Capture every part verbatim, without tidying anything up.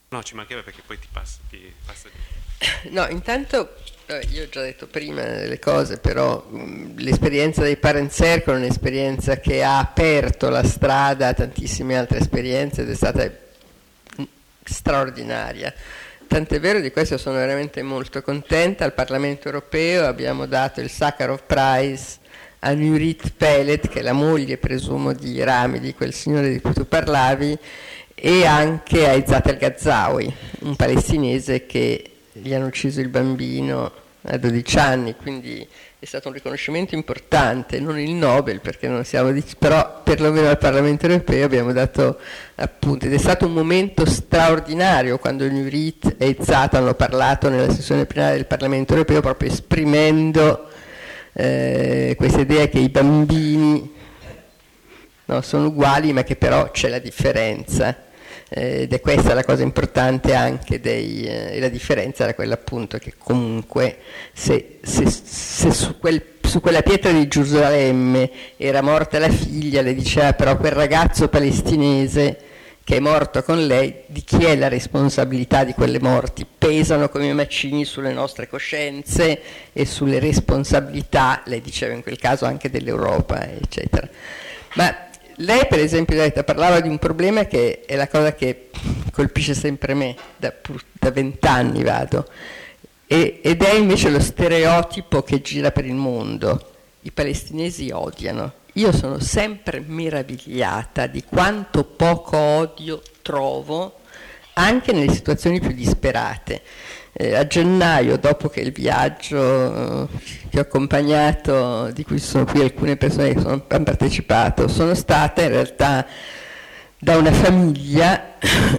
No, ci mancherebbe perché poi ti passa, ti passa di... No, intanto eh, io ho già detto prima le cose, però mh, l'esperienza dei Parent Circle è un'esperienza che ha aperto la strada a tantissime altre esperienze ed è stata mh, straordinaria. Tant'è vero, di questo sono veramente molto contenta. Al Parlamento Europeo abbiamo dato il Sakharov Prize a Nurit Peled, che è la moglie, presumo, di Rami, di quel signore di cui tu parlavi, e anche a Izzat el-Ghazaoui, un palestinese che gli hanno ucciso il bambino a dodici anni, quindi è stato un riconoscimento importante, non il Nobel, perché non siamo di... però perlomeno al Parlamento Europeo abbiamo dato appunto, ed è stato un momento straordinario quando Nurit e Izzat hanno parlato nella sessione plenaria del Parlamento Europeo, proprio esprimendo eh, questa idea che i bambini no, sono uguali, ma che però c'è la differenza. Ed è questa la cosa importante anche dei, eh, la differenza era quella appunto che comunque se, se, se su, quel, su quella pietra di Gerusalemme era morta la figlia, le diceva però quel ragazzo palestinese che è morto con lei, di chi è la responsabilità di quelle morti? Pesano come macigni sulle nostre coscienze e sulle responsabilità, lei diceva in quel caso anche dell'Europa, eccetera. Ma lei per esempio Letta, parlava di un problema che è la cosa che colpisce sempre me, da, da vent'anni vado, e, ed è invece lo stereotipo che gira per il mondo. I palestinesi odiano. Io sono sempre meravigliata di quanto poco odio trovo anche nelle situazioni più disperate. Eh, a gennaio, dopo che il viaggio eh, che ho accompagnato, di cui sono qui alcune persone che sono, hanno partecipato, sono stata in realtà da una famiglia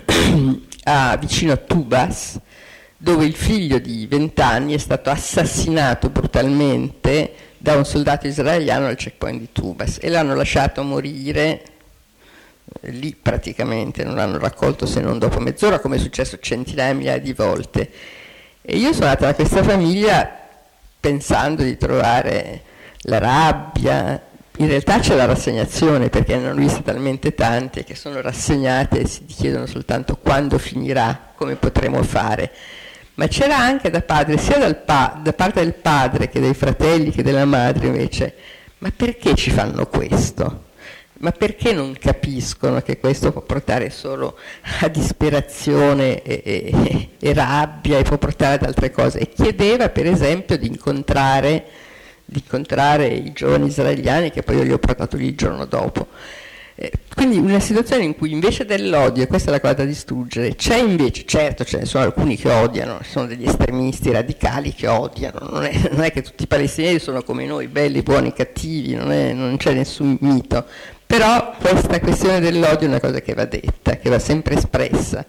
a, vicino a Tubas, dove il figlio di vent'anni è stato assassinato brutalmente da un soldato israeliano al checkpoint di Tubas e l'hanno lasciato morire eh, lì praticamente, non l'hanno raccolto se non dopo mezz'ora, come è successo centinaia e migliaia di volte. E io sono andata da questa famiglia pensando di trovare la rabbia, in realtà c'è la rassegnazione perché ne hanno viste talmente tante che sono rassegnate e si chiedono soltanto quando finirà, come potremo fare. Ma c'era anche da padre, sia dal pa- da parte del padre che dei fratelli che della madre invece, ma perché ci fanno questo? Ma perché non capiscono che questo può portare solo a disperazione e, e, e rabbia e può portare ad altre cose? E chiedeva per esempio di incontrare, di incontrare i giovani israeliani che poi io li ho portato lì il giorno dopo. Eh, quindi una situazione in cui invece dell'odio, e questa è la cosa da distruggere, c'è invece, certo ce ne sono alcuni che odiano, sono degli estremisti radicali che odiano, non è, non è che tutti i palestinesi sono come noi, belli, buoni, cattivi, non, è, non c'è nessun mito. Però questa questione dell'odio è una cosa che va detta, che va sempre espressa.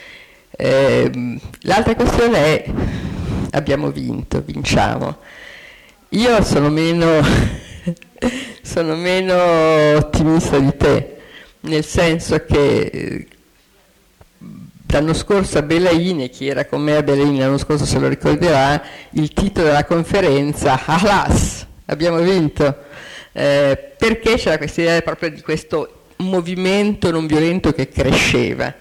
Eh, l'altra questione è, abbiamo vinto, vinciamo. Io sono meno, sono meno ottimista di te, nel senso che l'anno scorso a Belain, e chi era con me a Belain l'anno scorso se lo ricorderà, il titolo della conferenza, Alas, abbiamo vinto. Eh, perché c'era questa idea proprio di questo movimento non violento che cresceva.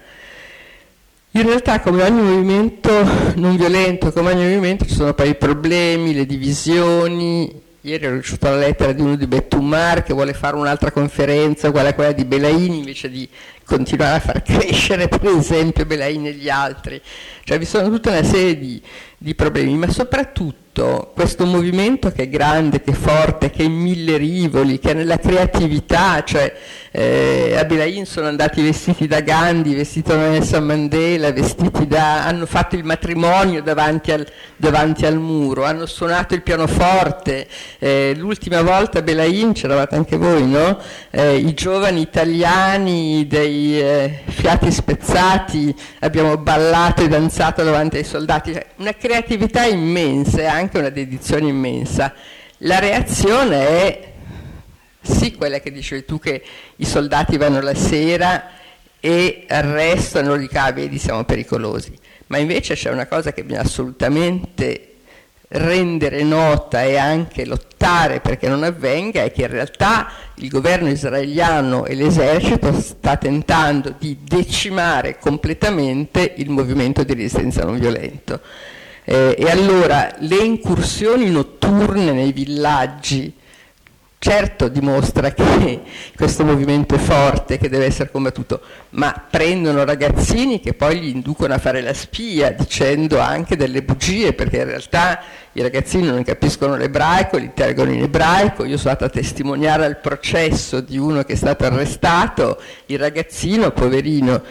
In realtà come ogni movimento non violento, come ogni movimento ci sono poi i problemi, le divisioni. Ieri ho ricevuto la lettera di uno di Bettumar che vuole fare un'altra conferenza uguale a quella di Belain invece di continuare a far crescere per esempio Belain e gli altri. Cioè vi sono tutta una serie di, di problemi, ma soprattutto questo movimento che è grande, che è forte, che è in mille rivoli, che è nella creatività, cioè eh, a Belain sono andati vestiti da Gandhi, vestiti da Nelson Mandela, vestiti da, hanno fatto il matrimonio davanti al, davanti al muro, hanno suonato il pianoforte, eh, l'ultima volta a Belain c'eravate anche voi, no? Eh, i giovani italiani dei eh, fiati spezzati, abbiamo ballato e danzato davanti ai soldati, cioè, una creatività immensa e anche una dedizione immensa. La reazione è sì quella che dicevi tu, che i soldati vanno la sera e arrestano, dicono ah, vedi siamo pericolosi, ma invece c'è una cosa che bisogna assolutamente rendere nota e anche lottare perché non avvenga è che in realtà il governo israeliano e l'esercito sta tentando di decimare completamente il movimento di resistenza non violento. Eh, e allora le incursioni notturne nei villaggi certo dimostra che questo movimento è forte, che deve essere combattuto, ma prendono ragazzini che poi li inducono a fare la spia, dicendo anche delle bugie, perché in realtà i ragazzini non capiscono l'ebraico, li interrogano in ebraico. Io sono stata a testimoniare al processo di uno che è stato arrestato, il ragazzino, poverino,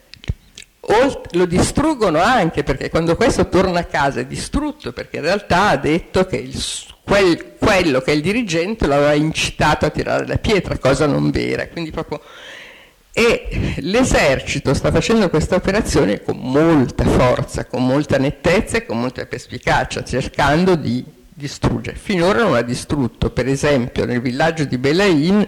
lo distruggono anche, perché quando questo torna a casa è distrutto, perché in realtà ha detto che il Quel, quello che è il dirigente lo aveva incitato a tirare la pietra, cosa non vera, quindi proprio... E l'esercito sta facendo questa operazione con molta forza, con molta nettezza e con molta perspicacia, cercando di distruggere. Finora non ha distrutto, per esempio nel villaggio di Belain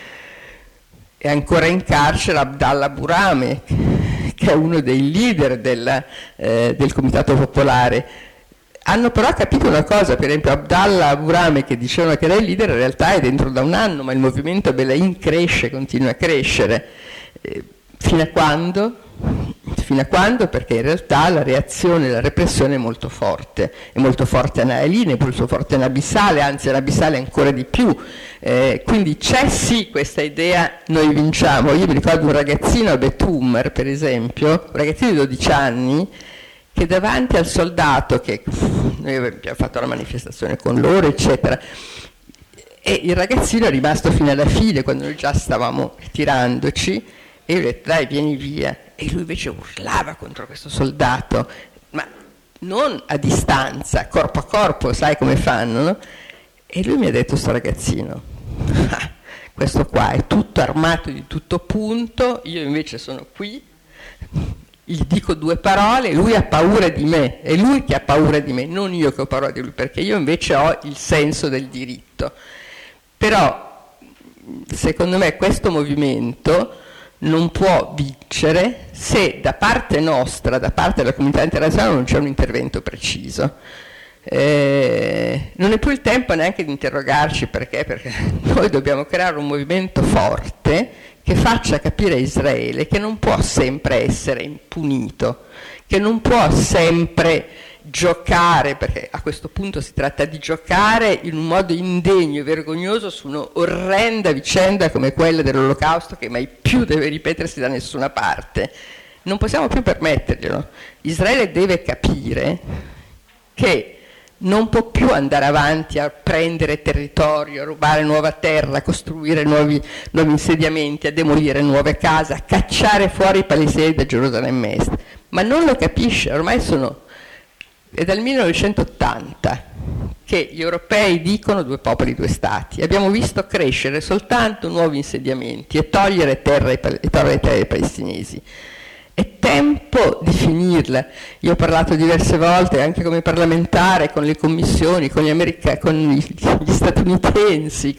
è ancora in carcere Abdallah Burame, che è uno dei leader della, eh, del Comitato Popolare. Hanno però capito una cosa, per esempio Abdallah Burame, che dicevano che era il leader, in realtà è dentro da un anno, ma il movimento Belain cresce, continua a crescere. Eh, fino a quando? Fino a quando? Perché in realtà la reazione, la repressione è molto forte, è molto forte a Naeline, è molto forte in Abissale, anzi in Abissale ancora di più. Eh, quindi c'è sì questa idea, noi vinciamo. Io mi ricordo un ragazzino a Betummer, per esempio, un ragazzino di dodici anni, che davanti al soldato, che noi abbiamo fatto la manifestazione con loro, eccetera, e il ragazzino è rimasto fino alla fine quando noi già stavamo tirandoci, e io gli ho detto dai vieni via, e lui invece urlava contro questo soldato, ma non a distanza, corpo a corpo, sai come fanno, no? E lui mi ha detto, sto ragazzino, ah, questo qua è tutto armato di tutto punto, io invece sono qui, gli dico due parole, lui ha paura di me, è lui che ha paura di me, non io che ho paura di lui, perché io invece ho il senso del diritto. Però, secondo me, questo movimento non può vincere se da parte nostra, da parte della comunità internazionale, non c'è un intervento preciso. Eh, non è più il tempo neanche di interrogarci perché, perché noi dobbiamo creare un movimento forte che faccia capire a Israele che non può sempre essere impunito, che non può sempre giocare, perché a questo punto si tratta di giocare in un modo indegno e vergognoso su un'orrenda vicenda come quella dell'Olocausto, che mai più deve ripetersi da nessuna parte. Non possiamo più permetterglielo. Israele deve capire che non può più andare avanti a prendere territorio, a rubare nuova terra, a costruire nuovi, nuovi insediamenti, a demolire nuove case, a cacciare fuori i palestinesi da Gerusalemme Est. Ma non lo capisce, ormai sono... è dal millenovecentottanta che gli europei dicono due popoli, due stati. Abbiamo visto crescere soltanto nuovi insediamenti e togliere terra ai, e togliere terra ai palestinesi. È tempo di finirla. Io ho parlato diverse volte anche come parlamentare con le commissioni, con gli, americani, con gli statunitensi,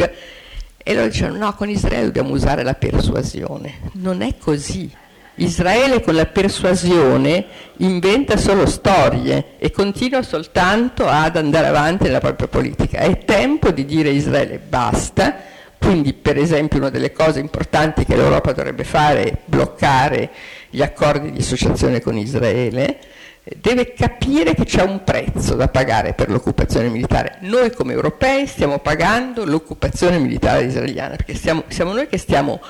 e loro dicevano no, con Israele dobbiamo usare la persuasione. Non è così. Israele con la persuasione inventa solo storie e continua soltanto ad andare avanti nella propria politica. È tempo di dire a Israele basta. Quindi, per esempio, una delle cose importanti che l'Europa dovrebbe fare è bloccare gli accordi di associazione con Israele. Deve capire che c'è un prezzo da pagare per l'occupazione militare. Noi come europei stiamo pagando l'occupazione militare israeliana, perché stiamo, siamo noi che stiamo,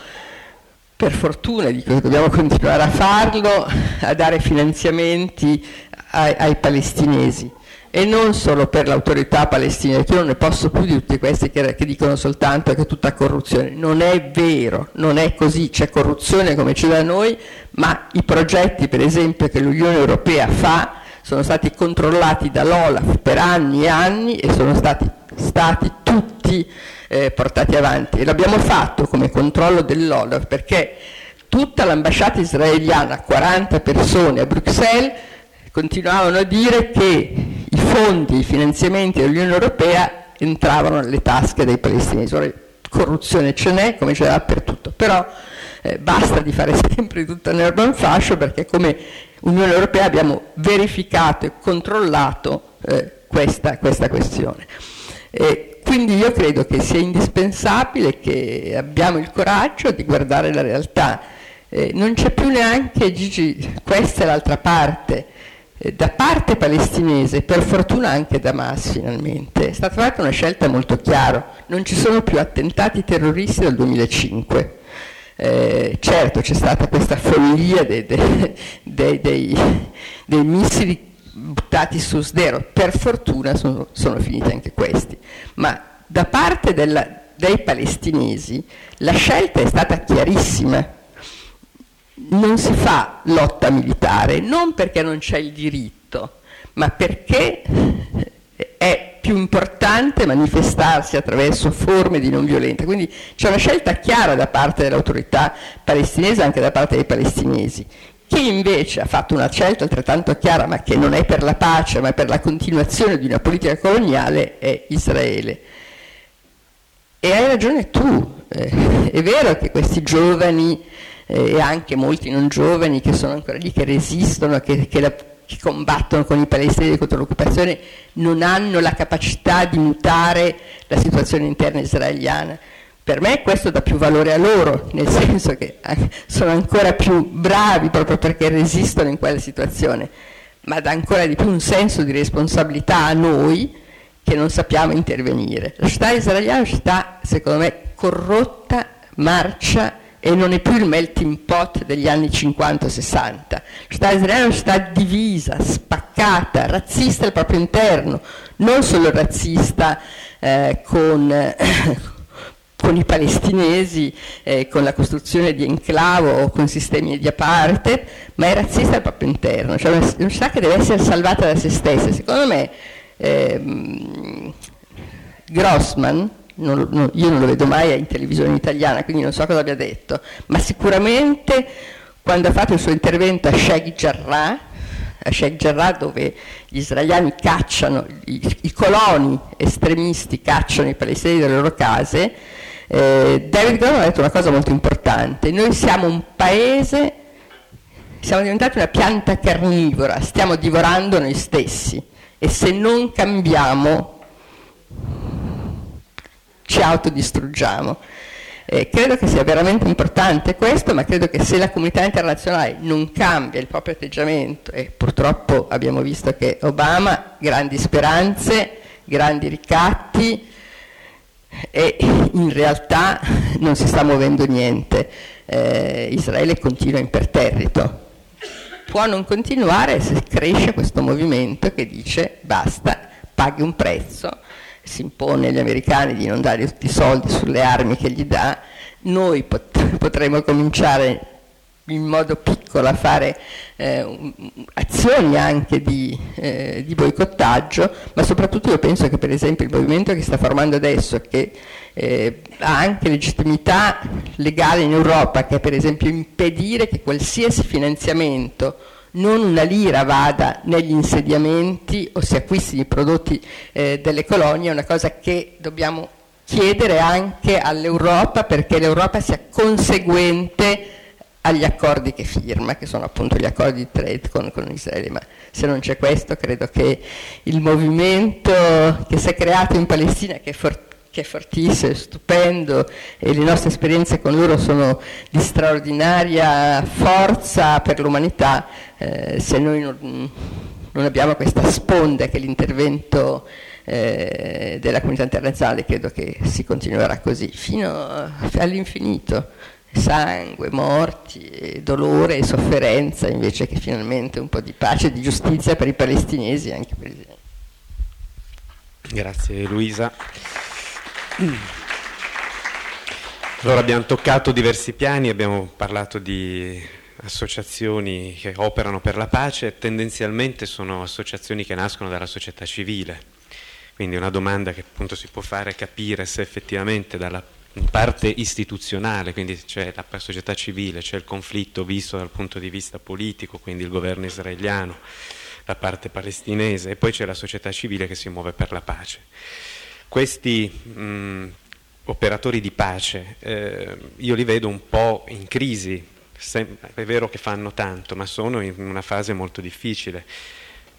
per fortuna, dico che dobbiamo continuare a farlo, a dare finanziamenti ai, ai palestinesi. E non solo per l'autorità palestinese, che io non ne posso più di tutti questi che, che dicono soltanto che è tutta corruzione. Non è vero, non è così, c'è corruzione come c'è da noi, ma i progetti, per esempio, che l'Unione Europea fa sono stati controllati dall'Olaf per anni e anni e sono stati, stati tutti eh, portati avanti. E l'abbiamo fatto come controllo dell'Olaf perché tutta l'ambasciata israeliana, quaranta persone a Bruxelles, continuavano a dire che i fondi, i finanziamenti dell'Unione Europea entravano nelle tasche dei palestinesi. Ora, corruzione ce n'è, come c'è dappertutto, però eh, basta di fare sempre tutto nell'erba in fascio, perché come Unione Europea abbiamo verificato e controllato eh, questa, questa questione. E quindi io credo che sia indispensabile che abbiamo il coraggio di guardare la realtà. Eh, non c'è più neanche, Gigi, questa è l'altra parte, eh, da parte palestinese, per fortuna anche da Hamas finalmente, è stata fatta una scelta molto chiara, non ci sono più attentati terroristi dal duemilacinque. Eh, certo c'è stata questa follia dei, dei, dei, dei, dei missili buttati su Sderot, per fortuna sono, sono finiti anche questi, ma da parte della, dei palestinesi la scelta è stata chiarissima. Non si fa lotta militare, non perché non c'è il diritto, ma perché è più importante manifestarsi attraverso forme di non violenza. Quindi c'è una scelta chiara da parte dell'autorità palestinese, anche da parte dei palestinesi. Chi invece ha fatto una scelta altrettanto chiara, ma che non è per la pace, ma per la continuazione di una politica coloniale, è Israele. E hai ragione tu, eh, è vero che questi giovani eh, e anche molti non giovani che sono ancora lì, che resistono, che, che, la, che combattono con i palestinesi contro l'occupazione, non hanno la capacità di mutare la situazione interna israeliana. Per me questo dà più valore a loro, nel senso che sono ancora più bravi proprio perché resistono in quella situazione, ma dà ancora di più un senso di responsabilità a noi che non sappiamo intervenire. La società israeliana è una società, secondo me, corrotta, marcia e non è più il melting pot degli anni cinquanta sessanta. La società israeliana è una società divisa, spaccata, razzista al proprio interno, non solo razzista eh, con... Eh, con i palestinesi, eh, con la costruzione di enclave o con sistemi di apartheid, ma è razzista al proprio interno, cioè una società che deve essere salvata da se stessa. Secondo me ehm, Grossman, non, non, io non lo vedo mai in televisione italiana, quindi non so cosa abbia detto, ma sicuramente quando ha fatto il suo intervento a Sheikh Jarrah, a Sheikh Jarrah dove gli israeliani cacciano, i, i coloni estremisti cacciano i palestinesi dalle loro case, Eh, David Grossman ha detto una cosa molto importante: noi siamo un paese, siamo diventati una pianta carnivora, stiamo divorando noi stessi e se non cambiamo ci autodistruggiamo. Eh, credo che sia veramente importante questo, ma credo che se la comunità internazionale non cambia il proprio atteggiamento, e purtroppo abbiamo visto che Obama, grandi speranze, grandi ricatti, e in realtà non si sta muovendo niente. Eh, Israele continua imperterrito. Può non continuare se cresce questo movimento che dice basta, paghi un prezzo, si impone agli americani di non dare tutti i soldi sulle armi che gli dà, noi pot- potremo cominciare in modo piccolo a fare eh, azioni anche di, eh, di boicottaggio, ma soprattutto io penso che per esempio il movimento che sta formando adesso, che eh, ha anche legittimità legale in Europa, che è per esempio impedire che qualsiasi finanziamento, non una lira, vada negli insediamenti o si acquistino i prodotti eh, delle colonie, è una cosa che dobbiamo chiedere anche all'Europa, perché l'Europa sia conseguente agli accordi che firma, che sono appunto gli accordi di trade con, con Israele. Ma se non c'è questo, credo che il movimento che si è creato in Palestina, che è, for- che è fortissimo, è stupendo, e le nostre esperienze con loro sono di straordinaria forza per l'umanità, eh, se noi non, non abbiamo questa sponda che è l'intervento eh, della comunità internazionale, credo che si continuerà così fino all'infinito. Sangue, morti, dolore e sofferenza, invece che finalmente un po' di pace e di giustizia per i palestinesi e anche per Israele. Grazie Luisa. Allora abbiamo toccato diversi piani, abbiamo parlato di associazioni che operano per la pace, tendenzialmente sono associazioni che nascono dalla società civile, quindi una domanda che appunto si può fare è capire se effettivamente dalla parte istituzionale, quindi c'è la società civile, c'è il conflitto visto dal punto di vista politico, quindi il governo israeliano, la parte palestinese, e poi c'è la società civile che si muove per la pace. Questi mh, operatori di pace, eh, io li vedo un po' in crisi, è vero che fanno tanto, ma sono in una fase molto difficile.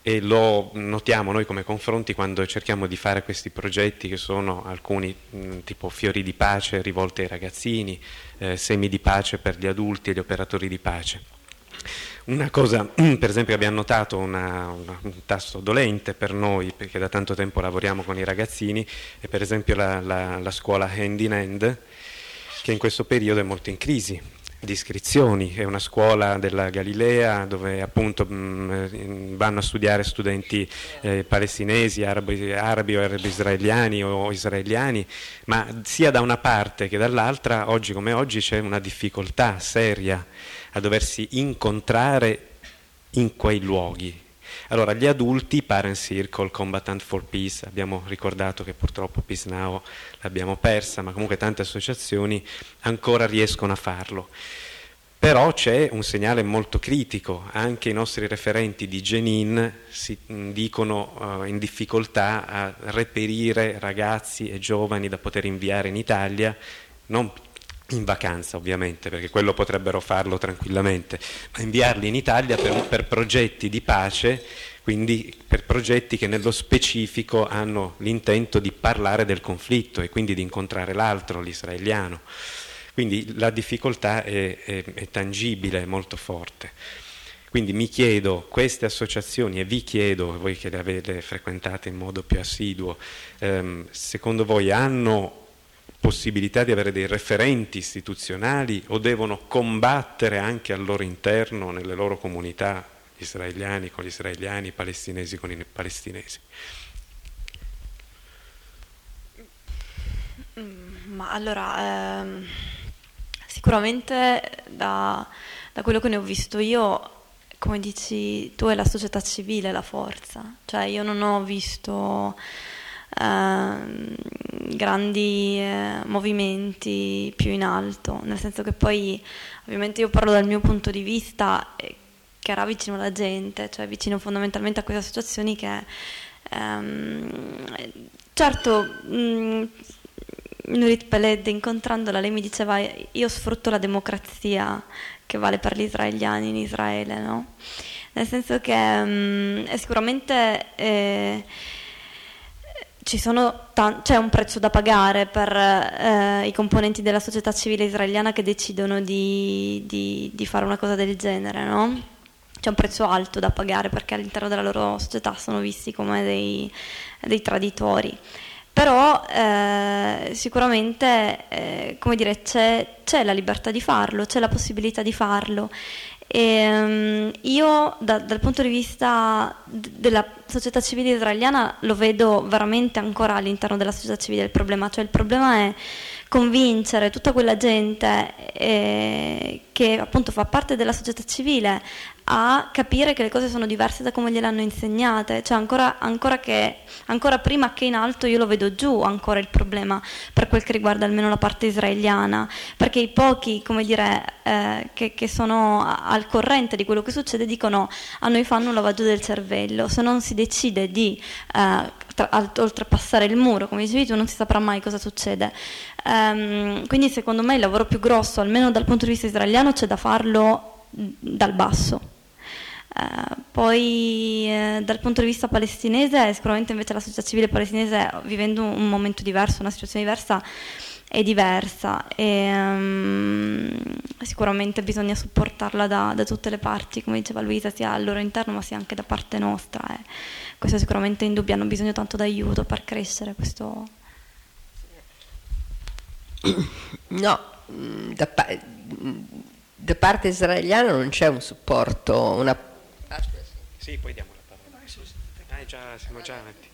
e lo notiamo noi come confronti quando cerchiamo di fare questi progetti che sono alcuni mh, tipo fiori di pace rivolti ai ragazzini, eh, semi di pace per gli adulti e gli operatori di pace. Una cosa, per esempio, abbiamo notato una, una, un tasto dolente per noi, perché da tanto tempo lavoriamo con i ragazzini, è per esempio la, la, la scuola Hand in Hand, che in questo periodo è molto in crisi di iscrizioni. È una scuola della Galilea dove appunto mh, vanno a studiare studenti eh, palestinesi, arabi, arabi o arabi israeliani o israeliani, ma sia da una parte che dall'altra, oggi come oggi, c'è una difficoltà seria a doversi incontrare in quei luoghi. Allora, gli adulti, Parent Circle, Combatant for Peace, abbiamo ricordato che purtroppo Peace Now l'abbiamo persa, ma comunque tante associazioni ancora riescono a farlo. Però c'è un segnale molto critico, anche i nostri referenti di Jenin si dicono uh, in difficoltà a reperire ragazzi e giovani da poter inviare in Italia, non in vacanza ovviamente, perché quello potrebbero farlo tranquillamente, ma inviarli in Italia per, per progetti di pace, quindi per progetti che nello specifico hanno l'intento di parlare del conflitto e quindi di incontrare l'altro, l'israeliano. Quindi la difficoltà è, è, è tangibile, è molto forte. Quindi mi chiedo, queste associazioni, e vi chiedo, voi che le avete frequentate in modo più assiduo, ehm, secondo voi hanno possibilità di avere dei referenti istituzionali o devono combattere anche al loro interno, nelle loro comunità, gli israeliani con gli israeliani, i palestinesi con i palestinesi? Ma allora, ehm, sicuramente da, da quello che ne ho visto io, come dici tu, è la società civile la forza, cioè io non ho visto Uh, grandi eh, movimenti più in alto, nel senso che poi ovviamente io parlo dal mio punto di vista eh, che era vicino alla gente, cioè vicino fondamentalmente a queste associazioni che um, certo mh, Nurit Peled, incontrandola, lei mi diceva: io sfrutto la democrazia che vale per gli israeliani in Israele, no? Nel senso che um, è sicuramente eh, ci sono t- c'è un prezzo da pagare per eh, i componenti della società civile israeliana che decidono di, di, di fare una cosa del genere, no? C'è un prezzo alto da pagare perché all'interno della loro società sono visti come dei, dei traditori. Però eh, sicuramente eh, come dire, c'è, c'è la libertà di farlo, c'è la possibilità di farlo. E, um, io da, dal punto di vista d- della società civile israeliana lo vedo veramente ancora all'interno della società civile il problema, cioè il problema è convincere tutta quella gente eh, che appunto fa parte della società civile a capire che le cose sono diverse da come gliel'hanno insegnate, cioè ancora, ancora, che, ancora prima che in alto io lo vedo giù ancora il problema per quel che riguarda almeno la parte israeliana, perché i pochi, come dire, eh, che, che sono al corrente di quello che succede dicono: a noi fanno un lavaggio del cervello, se non si decide di eh, tra, oltrepassare il muro, come dicevi tu, non si saprà mai cosa succede. Um, quindi secondo me il lavoro più grosso, almeno dal punto di vista israeliano, c'è da farlo dal basso. Uh, poi eh, dal punto di vista palestinese, sicuramente invece la società civile palestinese, vivendo un momento diverso, una situazione diversa, è diversa e um, sicuramente bisogna supportarla da, da tutte le parti, come diceva Luisa, sia al loro interno ma sia anche da parte nostra, eh. Questo è sicuramente indubbio, hanno bisogno tanto d'aiuto per crescere questo. No, da, pa- da parte israeliana non c'è un supporto, una... Sì, poi diamo la parola. Ah, già, siamo già avanti.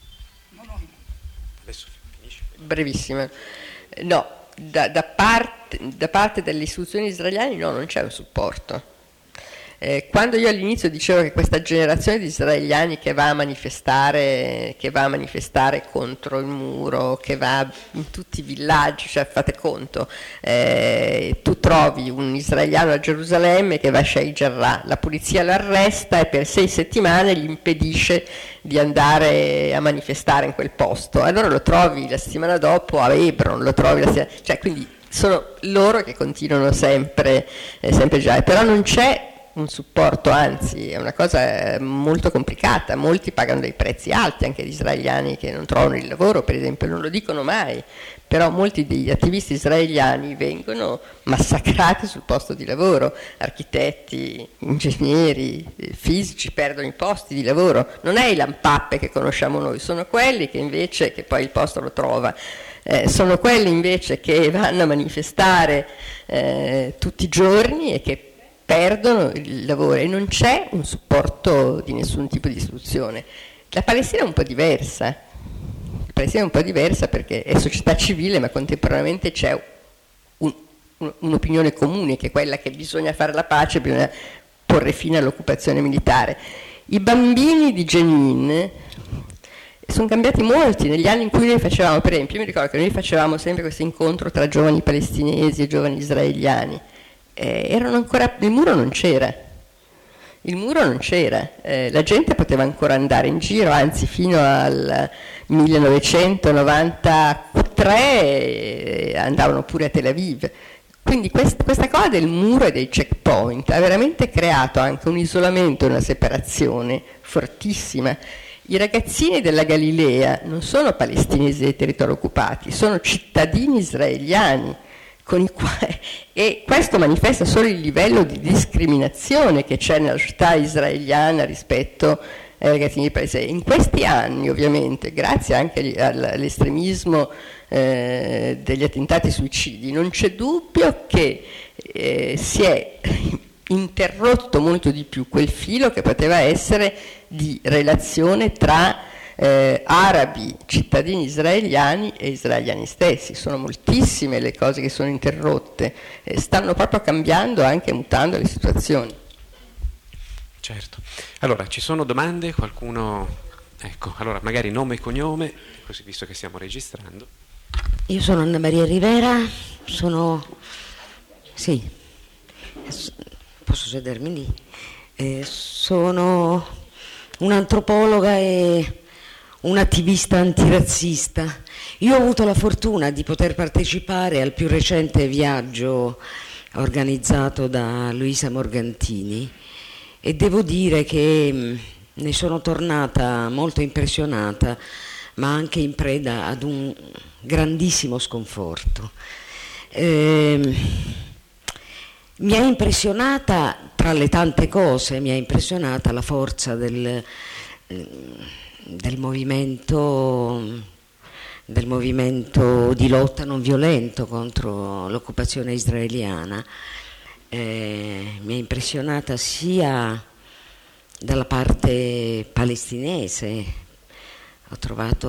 Adesso finisce. Brevissima. No, da, da, parte, da parte delle istituzioni israeliane no, non c'è un supporto. Eh, quando io all'inizio dicevo che questa generazione di israeliani che va a manifestare, che va a manifestare contro il muro, che va in tutti i villaggi, cioè fate conto, eh, tu trovi un israeliano a Gerusalemme che va a Sheikh Jarrah, la polizia lo arresta e per sei settimane gli impedisce di andare a manifestare in quel posto, allora lo trovi la settimana dopo a Hebron, lo trovi la settimana, cioè quindi sono loro che continuano sempre, eh, sempre già, però non c'è un supporto, anzi è una cosa molto complicata, molti pagano dei prezzi alti, anche gli israeliani che non trovano il lavoro per esempio, non lo dicono mai, però molti degli attivisti israeliani vengono massacrati sul posto di lavoro, architetti, ingegneri, fisici perdono i posti di lavoro, non è i lampappe che conosciamo noi, sono quelli che invece, che poi il posto lo trova, eh, sono quelli invece che vanno a manifestare eh, tutti i giorni e che perdono il lavoro e non c'è un supporto di nessun tipo di istruzione. La Palestina è un po' diversa, la Palestina è un po' diversa perché è società civile, ma contemporaneamente c'è un, un, un'opinione comune, che è quella che bisogna fare la pace, bisogna porre fine all'occupazione militare. I bambini di Jenin sono cambiati molti negli anni in cui noi facevamo, per esempio, io mi ricordo che noi facevamo sempre questo incontro tra giovani palestinesi e giovani israeliani. Eh, erano ancora, il muro non c'era, il muro non c'era, eh, la gente poteva ancora andare in giro, anzi fino al millenovecentonovantatré eh, andavano pure a Tel Aviv. Quindi quest, questa cosa del muro e dei checkpoint ha veramente creato anche un isolamento e una separazione fortissima. I ragazzini della Galilea non sono palestinesi dei territori occupati, sono cittadini israeliani. Con i quali, e questo manifesta solo il livello di discriminazione che c'è nella società israeliana rispetto ai ragazzini palestinesi. In questi anni, ovviamente, grazie anche all'estremismo eh, degli attentati suicidi, non c'è dubbio che eh, si è interrotto molto di più quel filo che poteva essere di relazione tra Eh, arabi, cittadini israeliani e israeliani stessi. Sono moltissime le cose che sono interrotte, eh, stanno proprio cambiando, anche mutando le situazioni. Certo. Allora, ci sono domande? Qualcuno? Ecco, allora magari nome e cognome, così visto che stiamo registrando. Io sono Anna Maria Rivera, sono... sì, posso sedermi lì. Eh, sono un'antropologa e un attivista antirazzista. Io ho avuto la fortuna di poter partecipare al più recente viaggio organizzato da Luisa Morgantini e devo dire che ne sono tornata molto impressionata, ma anche in preda ad un grandissimo sconforto. Eh, mi ha impressionata, tra le tante cose, mi ha impressionata la forza del... del movimento, del movimento di lotta non violento contro l'occupazione israeliana. Eh, mi ha impressionata sia dalla parte palestinese, ho trovato,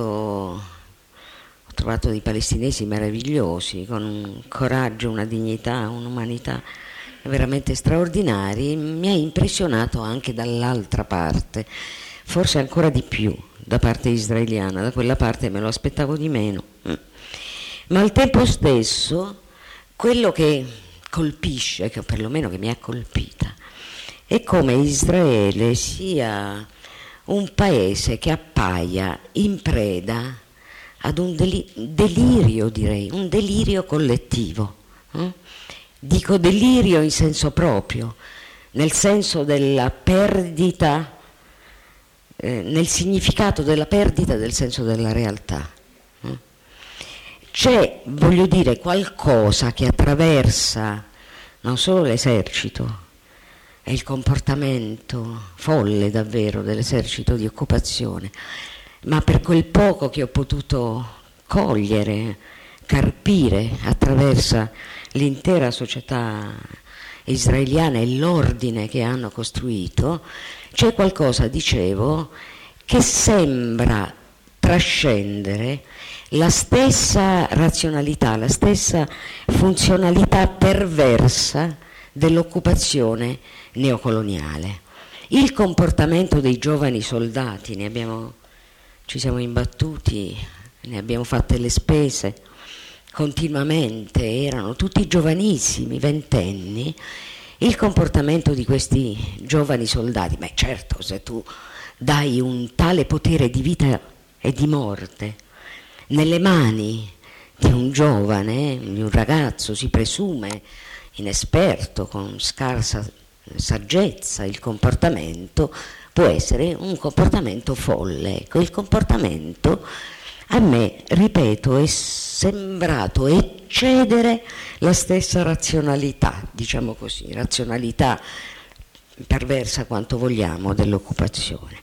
ho trovato dei palestinesi meravigliosi, con un coraggio, una dignità, un'umanità veramente straordinari. Mi ha impressionato anche dall'altra parte, forse ancora di più da parte israeliana, da quella parte me lo aspettavo di meno. Ma al tempo stesso quello che colpisce, che perlomeno che mi ha colpita, è come Israele sia un paese che appaia in preda ad un deli- delirio, direi, un delirio collettivo. Dico delirio in senso proprio, nel senso della perdita, Eh, nel significato della perdita del senso della realtà. C'è, voglio dire, qualcosa che attraversa non solo l'esercito e il comportamento folle davvero dell'esercito di occupazione, ma per quel poco che ho potuto cogliere, carpire attraverso l'intera società israeliana e l'ordine che hanno costruito, c'è qualcosa, dicevo, che sembra trascendere la stessa razionalità, la stessa funzionalità perversa dell'occupazione neocoloniale. Il comportamento dei giovani soldati, ne abbiamo, ci siamo imbattuti, ne abbiamo fatte le spese continuamente, erano tutti giovanissimi, ventenni. Il comportamento di questi giovani soldati, beh certo, se tu dai un tale potere di vita e di morte nelle mani di un giovane, di un ragazzo, si presume inesperto, con scarsa saggezza, il comportamento può essere un comportamento folle. Ecco, il comportamento a me, ripeto, è sembrato eccedere la stessa razionalità, diciamo così, razionalità perversa quanto vogliamo dell'occupazione.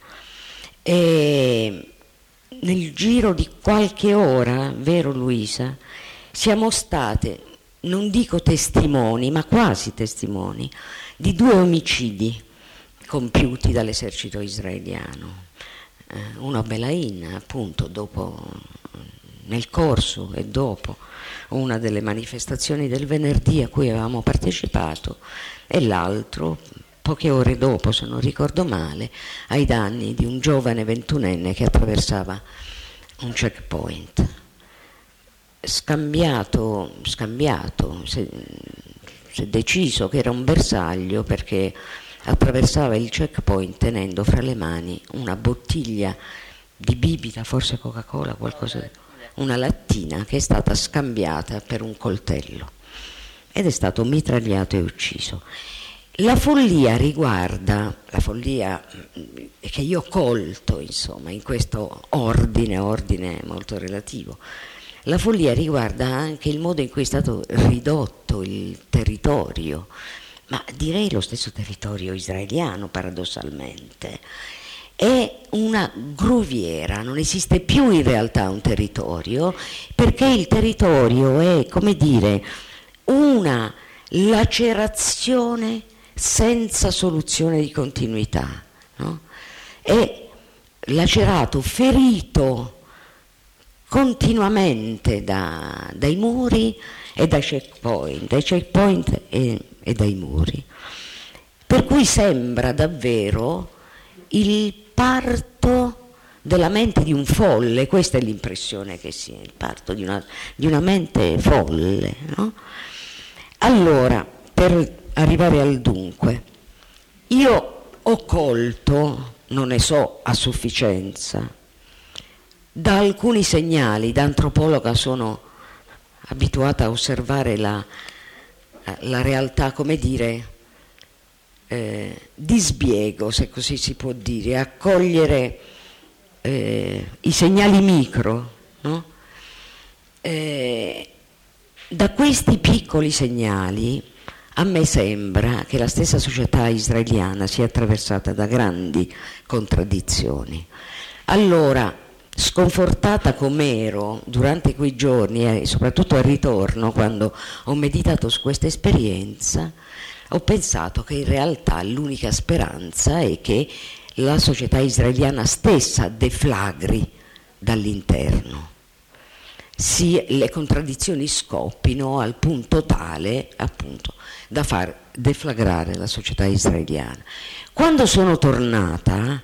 E nel giro di qualche ora, vero Luisa, siamo state, non dico testimoni, ma quasi testimoni, di due omicidi compiuti dall'esercito israeliano. Eh, uno a Belain, appunto, dopo, nel corso e dopo una delle manifestazioni del venerdì a cui avevamo partecipato, e l'altro poche ore dopo, se non ricordo male, ai danni di un giovane ventunenne che attraversava un checkpoint. Scambiato, scambiato, si è deciso che era un bersaglio perché attraversava il checkpoint tenendo fra le mani una bottiglia di bibita, forse Coca-Cola, qualcosa, una lattina che è stata scambiata per un coltello ed è stato mitragliato e ucciso. La follia riguarda, la follia che io ho colto, insomma, in questo ordine, ordine molto relativo, la follia riguarda anche il modo in cui è stato ridotto il territorio, ma direi lo stesso territorio israeliano, paradossalmente. È una gruviera, non esiste più in realtà un territorio, perché il territorio è, come dire, una lacerazione senza soluzione di continuità, no? È lacerato, ferito continuamente da, dai muri e dai checkpoint, dai checkpoint e, e dai muri. Per cui sembra davvero il parto della mente di un folle, questa è l'impressione che sia, il parto di una, di una mente folle, no? Allora, per arrivare al dunque, io ho colto, non ne so a sufficienza, da alcuni segnali, da antropologa sono abituata a osservare la, la realtà, come dire, eh, di sbiego, se così si può dire, a cogliere eh, i segnali micro, no? Eh, da questi piccoli segnali a me sembra che la stessa società israeliana sia attraversata da grandi contraddizioni. Allora, sconfortata com'ero durante quei giorni e soprattutto al ritorno, quando ho meditato su questa esperienza, ho pensato che in realtà l'unica speranza è che la società israeliana stessa deflagri dall'interno. Si, le contraddizioni scoppino al punto tale, appunto, da far deflagrare la società israeliana. Quando sono tornata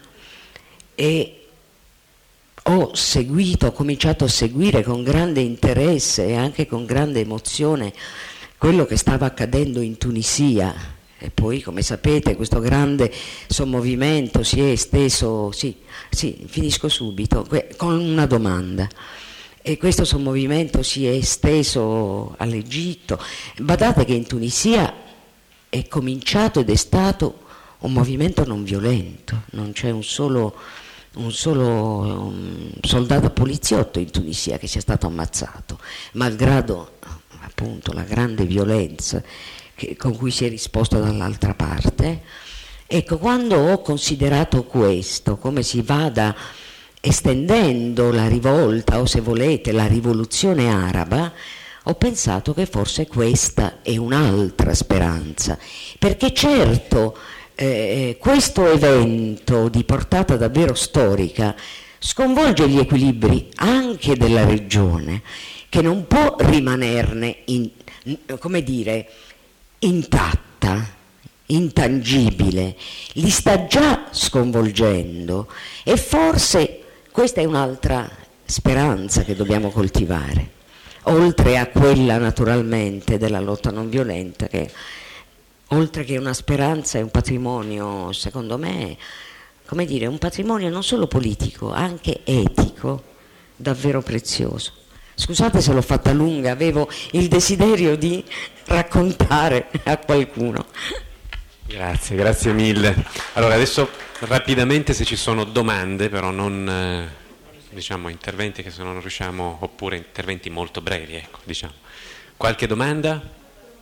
e ho seguito, ho cominciato a seguire con grande interesse e anche con grande emozione quello che stava accadendo in Tunisia, e poi, come sapete, questo grande sommovimento si è esteso, sì, sì, finisco subito, con una domanda. E questo sommovimento si è esteso all'Egitto. Badate che in Tunisia è cominciato ed è stato un movimento non violento, non c'è un solo, un solo um, soldato poliziotto in Tunisia che sia stato ammazzato, malgrado appunto la grande violenza che, con cui si è risposto dall'altra parte. Ecco, quando ho considerato questo, come si vada estendendo la rivolta, o se volete la rivoluzione araba, ho pensato che forse questa è un'altra speranza, perché certo eh, questo evento di portata davvero storica sconvolge gli equilibri anche della regione, che non può rimanerne in, come dire, intatta, intangibile, li sta già sconvolgendo, e forse questa è un'altra speranza che dobbiamo coltivare, oltre a quella naturalmente della lotta non violenta, che oltre che una speranza è un patrimonio, secondo me, come dire, un patrimonio non solo politico, anche etico, davvero prezioso. Scusate se l'ho fatta lunga, avevo il desiderio di raccontare a qualcuno. Grazie, grazie mille. Allora adesso rapidamente se ci sono domande, però non eh, diciamo interventi che se no non riusciamo, oppure interventi molto brevi, ecco, diciamo. Qualche domanda?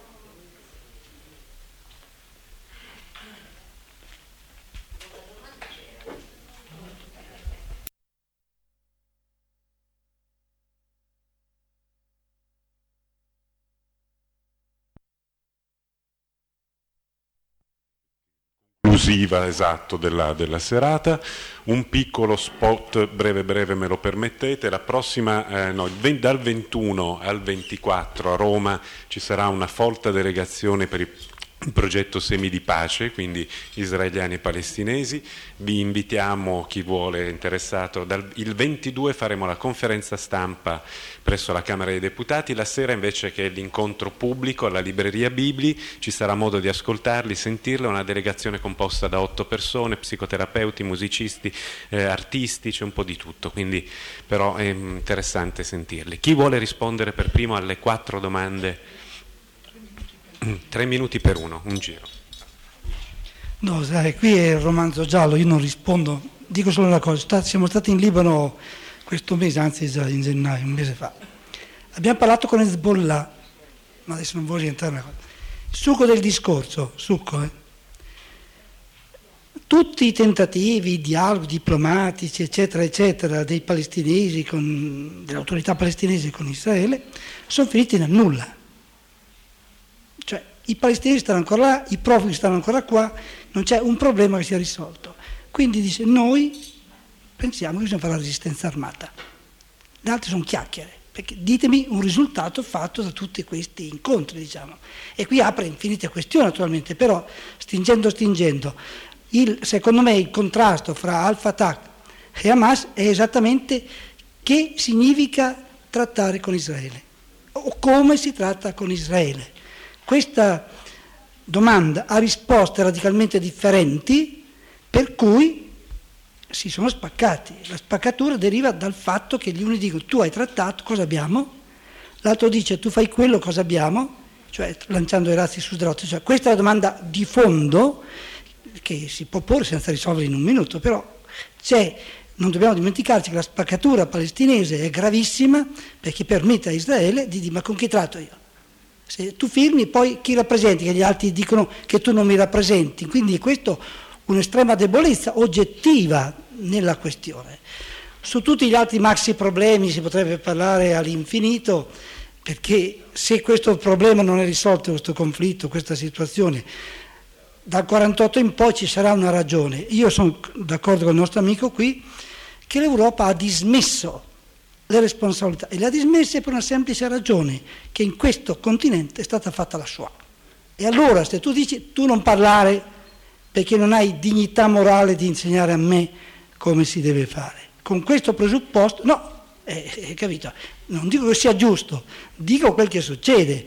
Conclusiva, esatto, della, della serata. Un piccolo spot breve breve, me lo permettete. La prossima, eh, no, dal ventuno al ventiquattro a Roma ci sarà una folta delegazione per il progetto Semi di Pace, quindi israeliani e palestinesi. Vi invitiamo, chi vuole, interessato, dal, il ventidue faremo la conferenza stampa presso la Camera dei Deputati, la sera invece, che è l'incontro pubblico alla Libreria Bibli, ci sarà modo di ascoltarli, sentirli, una delegazione composta da otto persone, psicoterapeuti, musicisti, eh, artisti, c'è un po' di tutto, quindi però è interessante sentirli. Chi vuole rispondere per primo alle quattro domande? Tre minuti per uno, un giro. No, sai, qui è il romanzo giallo, io non rispondo, dico solo una cosa, siamo stati in Libano questo mese, anzi già in gennaio, un mese fa. Abbiamo parlato con Hezbollah, ma adesso non voglio entrare nella cosa. Il succo del discorso, succo, eh. Tutti i tentativi, i dialoghi diplomatici, eccetera, eccetera, dei palestinesi, con, delle autorità palestinesi con Israele, sono finiti nel nulla. Cioè, i palestinesi stanno ancora là, i profughi stanno ancora qua, non c'è un problema che sia risolto. Quindi dice, noi pensiamo che bisogna fare la resistenza armata. Le altre sono chiacchiere, perché ditemi un risultato fatto da tutti questi incontri, diciamo. E qui apre infinite questioni, naturalmente, però stingendo, stingendo, il, secondo me il contrasto fra Al-Fatah e Hamas è esattamente che significa trattare con Israele, o come si tratta con Israele. Questa domanda ha risposte radicalmente differenti, per cui si sono spaccati. La spaccatura deriva dal fatto che gli uni dicono tu hai trattato, cosa abbiamo? L'altro dice tu fai quello, cosa abbiamo? Cioè lanciando i razzi su Sderot. Cioè, questa è la domanda di fondo che si può porre senza risolvere in un minuto, però c'è, non dobbiamo dimenticarci che la spaccatura palestinese è gravissima, perché permette a Israele di dire ma con chi tratto io? Se tu firmi, poi chi rappresenti? Che gli altri dicono che tu non mi rappresenti. Quindi questo un'estrema debolezza oggettiva nella questione. Su tutti gli altri maxi problemi si potrebbe parlare all'infinito, perché se questo problema non è risolto, questo conflitto, questa situazione, dal quarantotto in poi ci sarà una ragione. Io sono d'accordo con il nostro amico qui che l'Europa ha dismesso le responsabilità e le ha dismesse per una semplice ragione, che in questo continente è stata fatta la Shoah. E allora se tu dici tu non parlare perché non hai dignità morale di insegnare a me come si deve fare, con questo presupposto, no, eh, eh, capito? Non dico che sia giusto, dico quel che succede.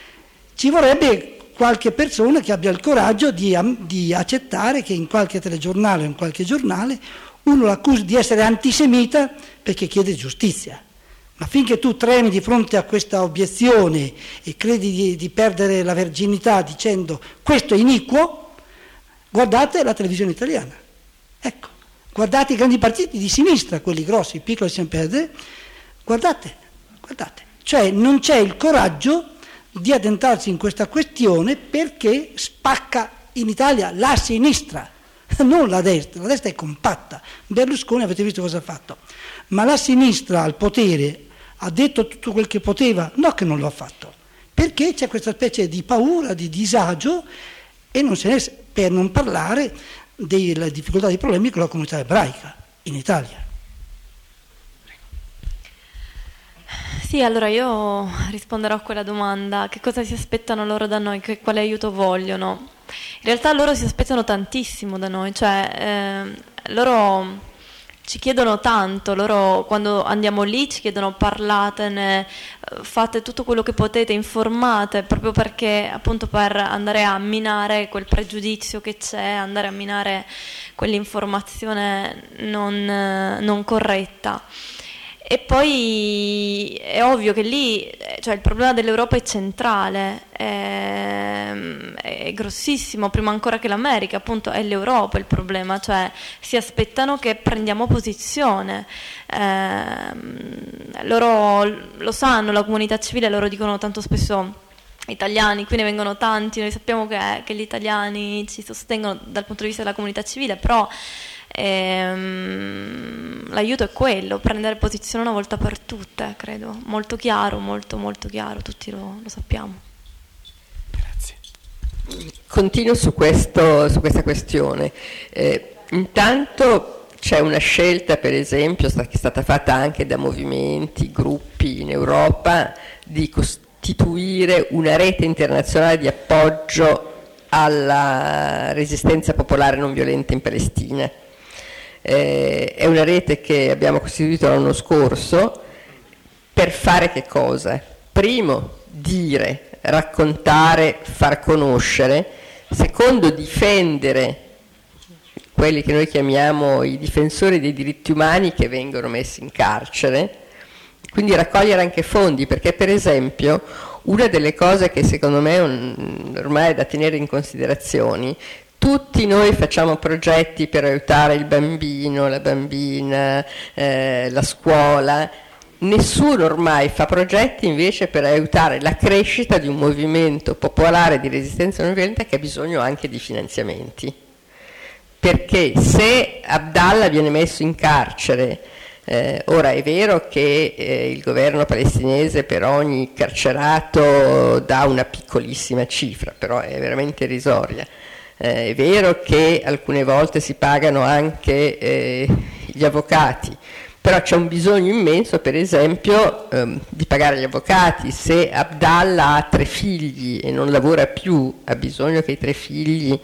Ci vorrebbe qualche persona che abbia il coraggio di, di accettare che in qualche telegiornale o in qualche giornale uno l'accusi di essere antisemita perché chiede giustizia. Ma finché tu tremi di fronte a questa obiezione e credi di, di perdere la verginità dicendo questo è iniquo, guardate la televisione italiana. Ecco, guardate i grandi partiti di sinistra, quelli grossi, i piccoli si perde, guardate, guardate. Cioè non c'è il coraggio di addentrarsi in questa questione perché spacca in Italia la sinistra, non la destra. La destra è compatta. Berlusconi avete visto cosa ha fatto, ma la sinistra al potere ha detto tutto quel che poteva, no che non lo ha fatto, perché c'è questa specie di paura, di disagio, e non se ne, per non parlare delle difficoltà, dei problemi con la comunità ebraica in Italia. Sì, allora io risponderò a quella domanda, che cosa si aspettano loro da noi, che, quale aiuto vogliono. In realtà loro si aspettano tantissimo da noi, cioè eh, loro ci chiedono tanto, loro quando andiamo lì ci chiedono parlatene, fate tutto quello che potete, informate, proprio perché appunto per andare a minare quel pregiudizio che c'è, andare a minare quell'informazione non, non corretta. E poi è ovvio che lì cioè il problema dell'Europa è centrale, è, è grossissimo, prima ancora che l'America, appunto è l'Europa il problema, cioè si aspettano che prendiamo posizione, eh, loro lo sanno, la comunità civile, loro dicono tanto spesso italiani, qui ne vengono tanti, noi sappiamo che, che gli italiani ci sostengono dal punto di vista della comunità civile, però ehm, l'aiuto è quello, prendere posizione una volta per tutte, credo, molto chiaro, molto molto chiaro, tutti lo, lo sappiamo. Grazie. Continuo su, questo, su questa questione. Eh, intanto c'è una scelta, per esempio, che è stata fatta anche da movimenti, gruppi in Europa, di costruire istituire una rete internazionale di appoggio alla resistenza popolare non violenta in Palestina. Eh, è una rete che abbiamo costituito l'anno scorso per fare che cosa? Primo, dire, raccontare, far conoscere. Secondo, difendere quelli che noi chiamiamo i difensori dei diritti umani che vengono messi in carcere. Quindi raccogliere anche fondi, perché per esempio una delle cose che secondo me un, ormai è da tenere in considerazione, tutti noi facciamo progetti per aiutare il bambino, la bambina, eh, la scuola, nessuno ormai fa progetti invece per aiutare la crescita di un movimento popolare di resistenza non violenta che ha bisogno anche di finanziamenti. Perché se Abdallah viene messo in carcere, Eh, ora è vero che eh, il governo palestinese per ogni carcerato dà una piccolissima cifra, però è veramente irrisoria. Eh, è vero che alcune volte si pagano anche eh, gli avvocati, però c'è un bisogno immenso, per esempio, ehm, di pagare gli avvocati. Se Abdallah ha tre figli e non lavora più, ha bisogno che i tre figli,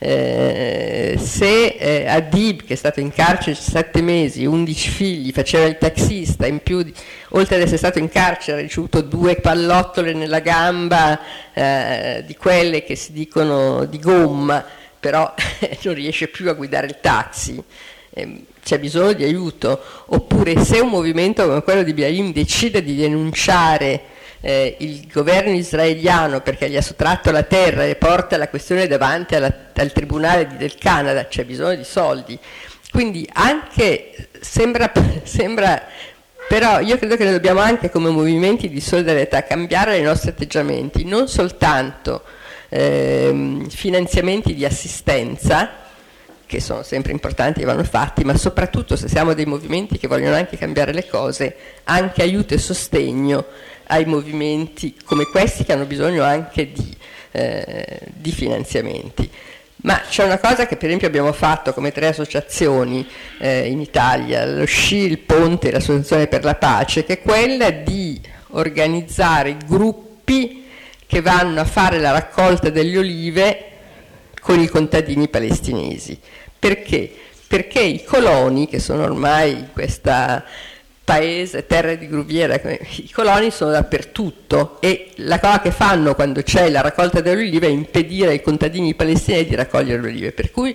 eh, se eh, Adib, che è stato in carcere sette mesi, undici figli, faceva il taxista, in più, di, oltre ad essere stato in carcere, ha ricevuto due pallottole nella gamba, eh, di quelle che si dicono di gomma, però non riesce più a guidare il taxi. Eh, c'è bisogno di aiuto. Oppure se un movimento come quello di Bialim decide di denunciare eh, il governo israeliano perché gli ha sottratto la terra e porta la questione davanti alla, al tribunale di, del Canada, c'è bisogno di soldi. Quindi anche sembra, sembra però io credo che noi dobbiamo anche come movimenti di solidarietà cambiare i nostri atteggiamenti, non soltanto eh, finanziamenti di assistenza, che sono sempre importanti e vanno fatti, ma soprattutto, se siamo dei movimenti che vogliono anche cambiare le cose, anche aiuto e sostegno ai movimenti come questi che hanno bisogno anche di, eh, di finanziamenti. Ma c'è una cosa che per esempio abbiamo fatto come tre associazioni eh, in Italia, lo S C I, il Ponte e l'Associazione per la Pace, che è quella di organizzare gruppi che vanno a fare la raccolta delle olive con i contadini palestinesi. Perché? Perché i coloni, che sono ormai in questo paese, terra di gruviera, i coloni sono dappertutto e la cosa che fanno quando c'è la raccolta delle olive è impedire ai contadini palestinesi di raccogliere le olive. Per cui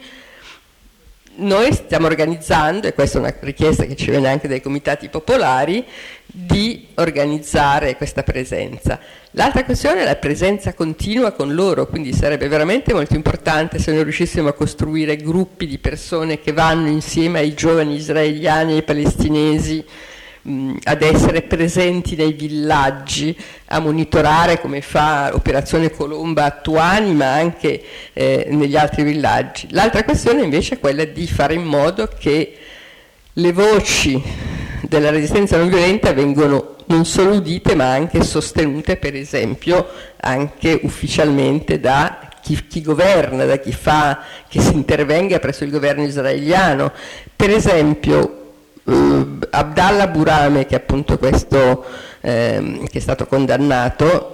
noi stiamo organizzando, e questa è una richiesta che ci viene anche dai comitati popolari, di organizzare questa presenza. L'altra questione è la presenza continua con loro, quindi sarebbe veramente molto importante se noi riuscissimo a costruire gruppi di persone che vanno insieme ai giovani israeliani e ai palestinesi mh, ad essere presenti nei villaggi, a monitorare come fa Operazione Colomba a Tuani, ma anche eh, negli altri villaggi. L'altra questione invece è quella di fare in modo che le voci della resistenza non violenta vengono non solo udite ma anche sostenute, per esempio anche ufficialmente da chi, chi governa, da chi fa, che si intervenga presso il governo israeliano. Per esempio uh, Abdallah Burame, che è appunto questo eh, che è stato condannato,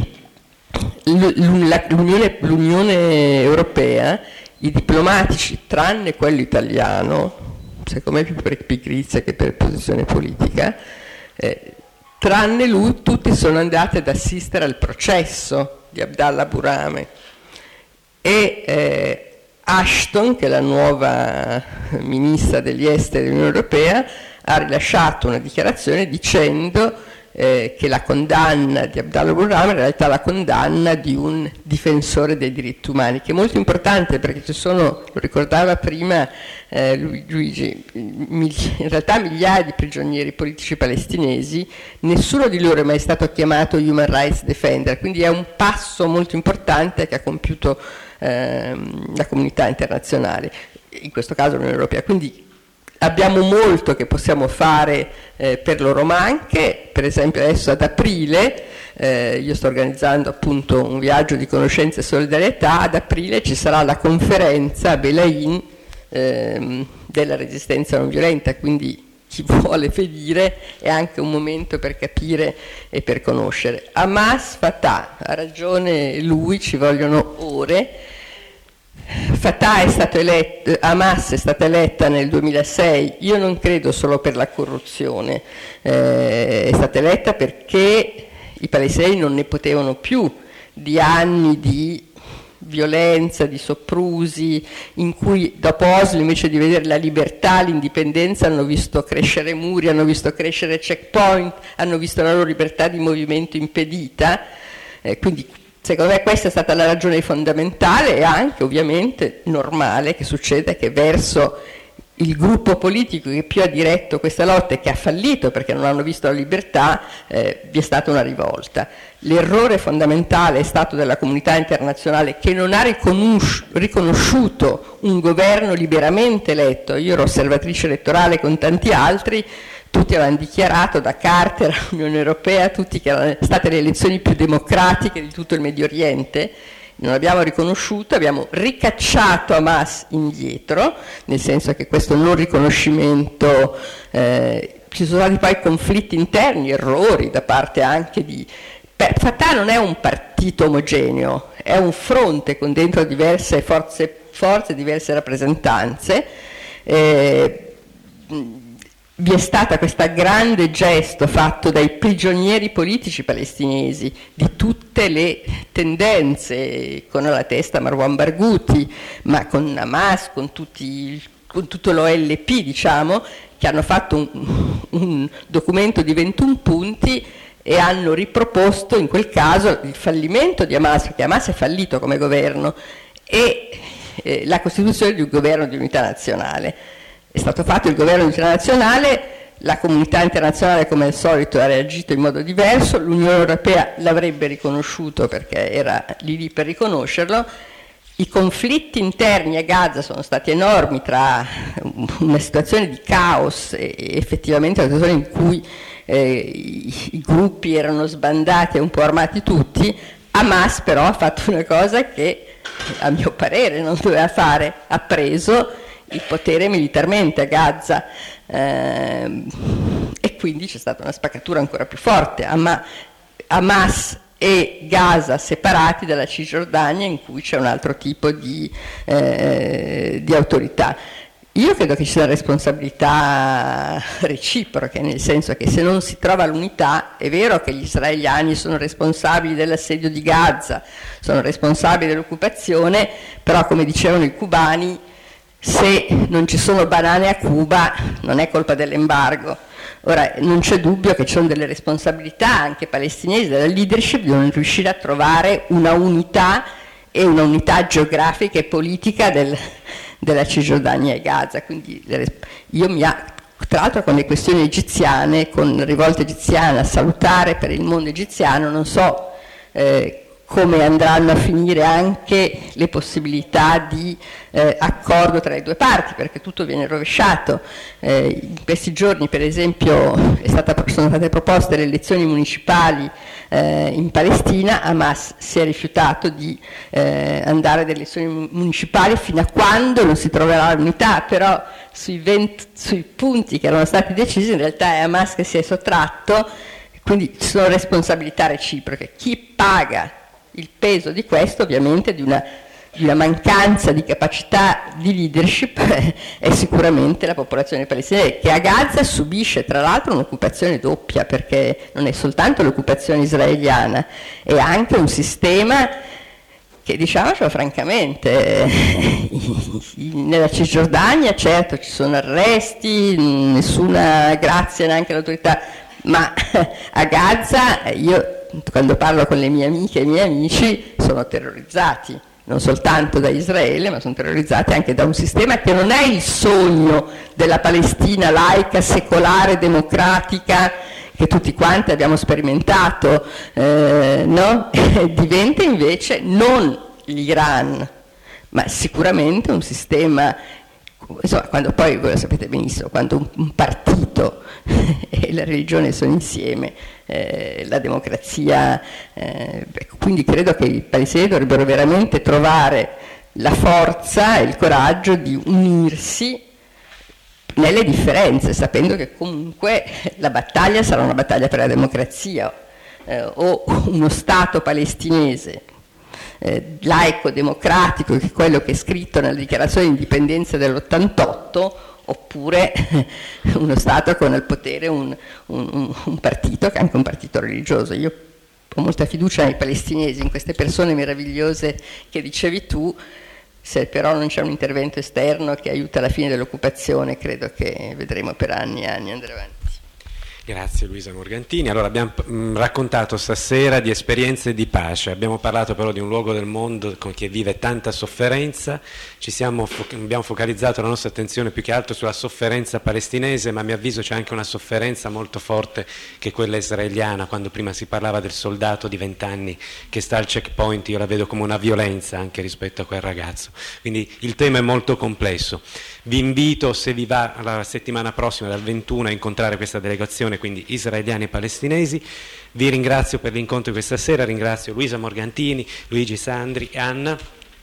l'Unione, l'Unione Europea, i diplomatici, tranne quello italiano, secondo me più per pigrizia che per posizione politica, eh, tranne lui tutti sono andati ad assistere al processo di Abdallah Burame e eh, Ashton, che è la nuova ministra degli esteri dell'Unione Europea, ha rilasciato una dichiarazione dicendo eh, che la condanna di Abdallah Burram è in realtà la condanna di un difensore dei diritti umani, che è molto importante perché ci sono, lo ricordava prima eh, Luigi, in realtà migliaia di prigionieri politici palestinesi, nessuno di loro è mai stato chiamato Human Rights Defender, quindi è un passo molto importante che ha compiuto ehm, la comunità internazionale, in questo caso l'Unione Europea. Quindi abbiamo molto che possiamo fare eh, per loro, ma anche, per esempio adesso ad aprile, eh, io sto organizzando appunto un viaggio di conoscenza e solidarietà, ad aprile ci sarà la conferenza a Belain ehm, della resistenza non violenta, quindi chi vuole vedere è anche un momento per capire e per conoscere. Hamas, Fatah, ha ragione lui, ci vogliono ore. Fatah è stato eletto, Hamas è stata eletta nel duemilasei, io non credo solo per la corruzione, eh, è stata eletta perché i palestinesi non ne potevano più di anni di violenza, di soprusi, in cui dopo Oslo invece di vedere la libertà, l'indipendenza, hanno visto crescere muri, hanno visto crescere checkpoint, hanno visto la loro libertà di movimento impedita, eh, quindi secondo me questa è stata la ragione fondamentale, e anche ovviamente normale che succeda che verso il gruppo politico che più ha diretto questa lotta e che ha fallito perché non hanno visto la libertà, eh, vi è stata una rivolta. L'errore fondamentale è stato della comunità internazionale, che non ha riconosci- riconosciuto un governo liberamente eletto. Io ero osservatrice elettorale con tanti altri, tutti avevano dichiarato, da Carter all'Unione Europea, tutti che erano state le elezioni più democratiche di tutto il Medio Oriente. Non abbiamo riconosciuto, abbiamo ricacciato Hamas indietro, nel senso che questo non riconoscimento, eh, ci sono stati poi conflitti interni, errori da parte anche di... Beh, Fatah non è un partito omogeneo, è un fronte con dentro diverse forze, forze diverse rappresentanze. Eh, vi è stata questa grande gesto fatto dai prigionieri politici palestinesi di tutte le tendenze, con alla testa Marwan Barghouti, ma con Hamas, con, tutti, con tutto l'O L P, diciamo, che hanno fatto un, un documento di ventuno punti e hanno riproposto in quel caso il fallimento di Hamas, perché Hamas è fallito come governo, e eh, la costituzione di un governo di unità nazionale. È stato fatto il governo internazionale, la comunità internazionale come al solito ha reagito in modo diverso, l'Unione Europea l'avrebbe riconosciuto perché era lì lì per riconoscerlo. I conflitti interni a Gaza sono stati enormi, tra una situazione di caos e effettivamente una situazione in cui eh, i, i gruppi erano sbandati e un po' armati tutti. Hamas però ha fatto una cosa che a mio parere non doveva fare, ha preso il potere militarmente a Gaza, ehm, e quindi c'è stata una spaccatura ancora più forte. Hama, Hamas e Gaza separati dalla Cisgiordania, in cui c'è un altro tipo di, eh, di autorità. Io credo che ci siano responsabilità reciproche, nel senso che se non si trova l'unità, è vero che gli israeliani sono responsabili dell'assedio di Gaza, sono responsabili dell'occupazione, però come dicevano i cubani, se non ci sono banane a Cuba non è colpa dell'embargo. Ora non c'è dubbio che ci sono delle responsabilità anche palestinesi, della leadership, di non riuscire a trovare una unità e una unità geografica e politica del, della Cisgiordania e Gaza. Quindi io mi ha, tra l'altro con le questioni egiziane, con la rivolta egiziana, salutare per il mondo egiziano, non so eh, come andranno a finire anche le possibilità di eh, accordo tra le due parti, perché tutto viene rovesciato. Eh, in questi giorni, per esempio, è stata, sono state proposte le elezioni municipali eh, in Palestina. Hamas si è rifiutato di eh, andare alle elezioni municipali fino a quando non si troverà l'unità, però sui, venti, sui punti che erano stati decisi in realtà è Hamas che si è sottratto, quindi ci sono responsabilità reciproche. Chi paga il peso di questo, ovviamente, di una, di una mancanza di capacità di leadership, è sicuramente la popolazione palestinese, che a Gaza subisce tra l'altro un'occupazione doppia, perché non è soltanto l'occupazione israeliana, è anche un sistema che, diciamocelo francamente, nella Cisgiordania certo ci sono arresti, nessuna grazia neanche all'autorità ma a Gaza io quando parlo con le mie amiche e i miei amici sono terrorizzati, non soltanto da Israele, ma sono terrorizzati anche da un sistema che non è il sogno della Palestina laica, secolare, democratica, che tutti quanti abbiamo sperimentato, eh, no? Diventa invece non l'Iran, ma sicuramente un sistema, insomma, quando poi, voi lo sapete benissimo, quando un, un partito e la religione sono insieme, eh, la democrazia, eh, quindi credo che i palestinesi dovrebbero veramente trovare la forza e il coraggio di unirsi nelle differenze, sapendo che comunque la battaglia sarà una battaglia per la democrazia, eh, o uno Stato palestinese eh, laico, democratico, che è quello che è scritto nella dichiarazione di indipendenza dell'ottantotto, oppure uno Stato con al potere un, un, un partito che è anche un partito religioso. Io ho molta fiducia nei palestinesi, in queste persone meravigliose che dicevi tu. Se però non c'è un intervento esterno che aiuta alla fine dell'occupazione, credo che vedremo per anni e anni andare avanti. Grazie Luisa Morgantini. Allora abbiamo mh, raccontato stasera di esperienze di pace, abbiamo parlato però di un luogo del mondo con che vive tanta sofferenza, ci siamo fo- abbiamo focalizzato la nostra attenzione più che altro sulla sofferenza palestinese, ma a mio avviso c'è anche una sofferenza molto forte che è quella israeliana. Quando prima si parlava del soldato di vent'anni che sta al checkpoint, io la vedo come una violenza anche rispetto a quel ragazzo, quindi il tema è molto complesso. Vi invito, se vi va, la settimana prossima dal ventuno a incontrare questa delegazione, quindi israeliani e palestinesi. Vi ringrazio per l'incontro di questa sera, ringrazio Luisa Morgantini, Luigi Sandri e Anna.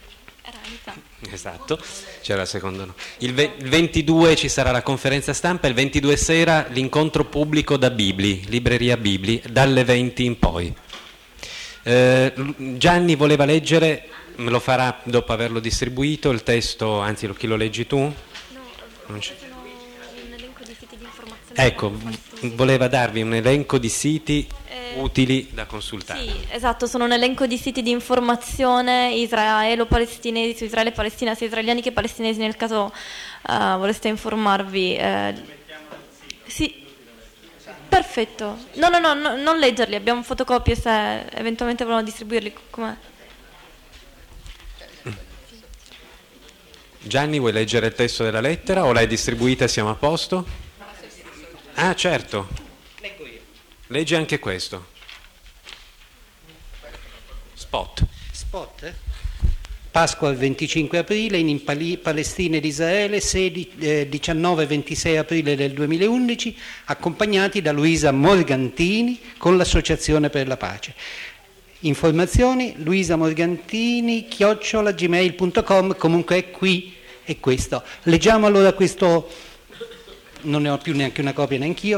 Esatto, c'era la seconda no. Il, ve- il ventidue ci sarà la conferenza stampa, il ventidue sera l'incontro pubblico da Bibli, libreria Bibli, dalle venti in poi. Eh, Gianni voleva leggere, me lo farà dopo averlo distribuito, il testo, anzi chi lo leggi tu? Non c'è. Un elenco di siti di informazione. Ecco, voleva darvi un elenco di siti eh, utili da consultare. Sì, esatto, sono un elenco di siti di informazione israelo-palestinesi, su Israele e Palestina, sia israeliani che palestinesi, nel caso uh, voleste informarvi. Eh, sì, perfetto. No, no, no, no, non leggerli, abbiamo fotocopie se eventualmente vogliono distribuirli. Com'è? Gianni, vuoi leggere il testo della lettera o l'hai distribuita e siamo a posto? Ah, certo. Leggo io. Leggi anche questo. Spot. Spot? Pasqua il venticinque aprile in Impali- Palestina ed Israele, sedici, eh, diciannove e ventisei aprile del duemilaundici, accompagnati da Luisa Morgantini con l'Associazione per la Pace. Informazioni Luisa Morgantini chiocciola gmail punto com, comunque è qui, è questo. Leggiamo allora questo, non ne ho più neanche una copia neanch'io.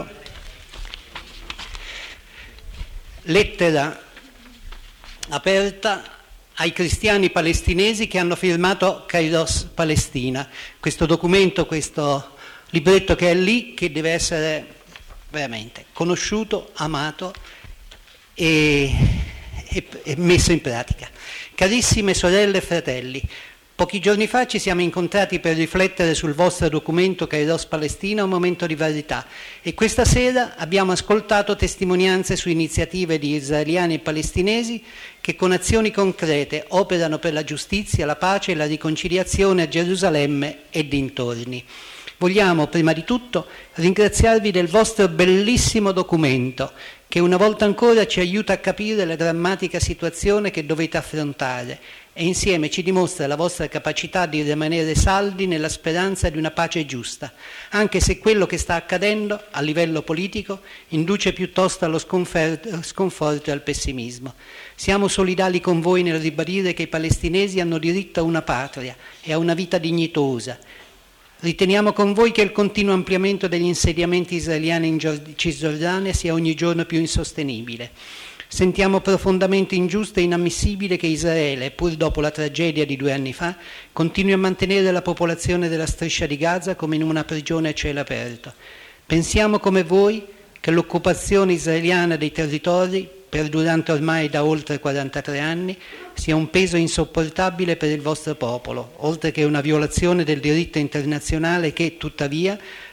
Lettera aperta ai cristiani palestinesi che hanno firmato Kairos Palestina, questo documento, questo libretto che è lì, che deve essere veramente conosciuto, amato e e messo in pratica. Carissime sorelle e fratelli, pochi giorni fa ci siamo incontrati per riflettere sul vostro documento Kairos Palestina, un momento di verità, e questa sera abbiamo ascoltato testimonianze su iniziative di israeliani e palestinesi che con azioni concrete operano per la giustizia, la pace e la riconciliazione a Gerusalemme e dintorni. Vogliamo prima di tutto ringraziarvi del vostro bellissimo documento che una volta ancora ci aiuta a capire la drammatica situazione che dovete affrontare e insieme ci dimostra la vostra capacità di rimanere saldi nella speranza di una pace giusta, anche se quello che sta accadendo a livello politico induce piuttosto allo sconforto e al pessimismo. Siamo solidali con voi nel ribadire che i palestinesi hanno diritto a una patria e a una vita dignitosa. Riteniamo con voi che il continuo ampliamento degli insediamenti israeliani in Cisgiordania sia ogni giorno più insostenibile. Sentiamo profondamente ingiusto e inammissibile che Israele, pur dopo la tragedia di due anni fa, continui a mantenere la popolazione della striscia di Gaza come in una prigione a cielo aperto. Pensiamo come voi che l'occupazione israeliana dei territori, perdurante ormai da oltre quarantatré anni, sia un peso insopportabile per il vostro popolo, oltre che una violazione del diritto internazionale che, tuttavia,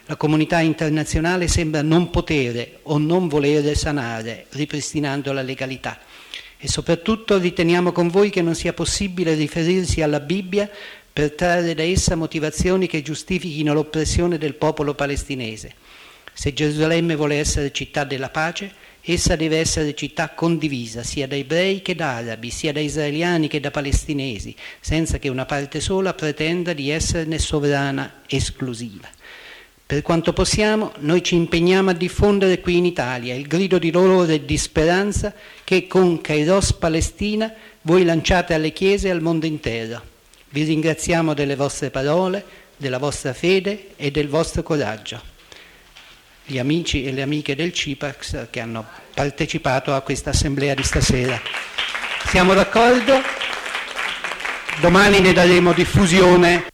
La comunità internazionale sembra non potere o non volere sanare, ripristinando la legalità. E soprattutto riteniamo con voi che non sia possibile riferirsi alla Bibbia per trarre da essa motivazioni che giustifichino l'oppressione del popolo palestinese. Se Gerusalemme vuole essere città della pace, essa deve essere città condivisa sia da ebrei che da arabi, sia da israeliani che da palestinesi, senza che una parte sola pretenda di esserne sovrana esclusiva. Per quanto possiamo, noi ci impegniamo a diffondere qui in Italia il grido di dolore e di speranza che con Kairos Palestina voi lanciate alle chiese e al mondo intero. Vi ringraziamo delle vostre parole, della vostra fede e del vostro coraggio. Gli amici e le amiche del CIPAX che hanno partecipato a questa assemblea di stasera. Siamo d'accordo? Domani ne daremo diffusione